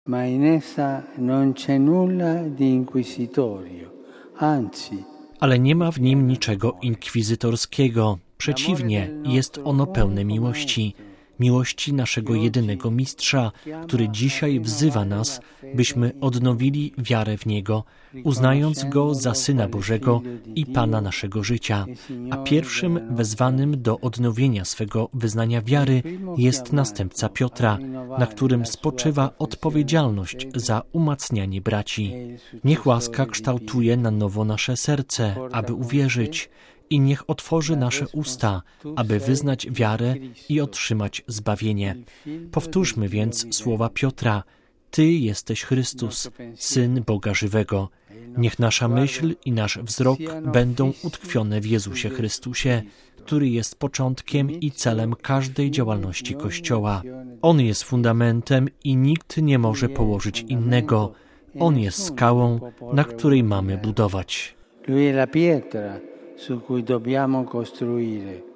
Ma in essa non c'è nulla di inquisitorio, anzi. Ale nie ma w nim niczego inkwizytorskiego. Przeciwnie, jest ono pełne miłości. Miłości naszego jedynego Mistrza, który dzisiaj wzywa nas, byśmy odnowili wiarę w Niego, uznając Go za Syna Bożego i Pana naszego życia. A pierwszym wezwanym do odnowienia swego wyznania wiary jest następca Piotra, na którym spoczywa odpowiedzialność za umacnianie braci. Niech łaska kształtuje na nowo nasze serce, aby uwierzyć, i niech otworzy nasze usta, aby wyznać wiarę i otrzymać zbawienie. Powtórzmy więc słowa Piotra: Ty jesteś Chrystus, Syn Boga żywego. Niech nasza myśl i nasz wzrok będą utkwione w Jezusie Chrystusie, który jest początkiem i celem każdej działalności Kościoła. On jest fundamentem i nikt nie może położyć innego. On jest skałą, na której mamy budować. Lui è la pietra su cui dobbiamo costruire.